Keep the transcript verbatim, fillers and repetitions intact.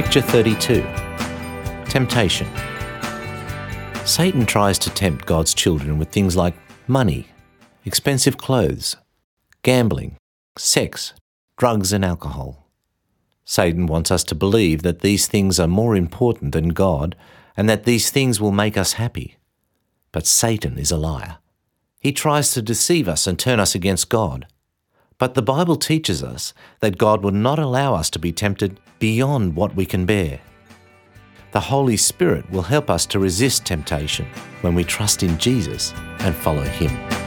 Picture thirty-two. Temptation. Satan tries to tempt God's children with things like money, expensive clothes, gambling, sex, drugs and alcohol. Satan wants us to believe that these things are more important than God and that these things will make us happy. But Satan is a liar. He tries to deceive us and turn us against God. But the Bible teaches us that God will not allow us to be tempted beyond what we can bear. The Holy Spirit will help us to resist temptation when we trust in Jesus and follow Him.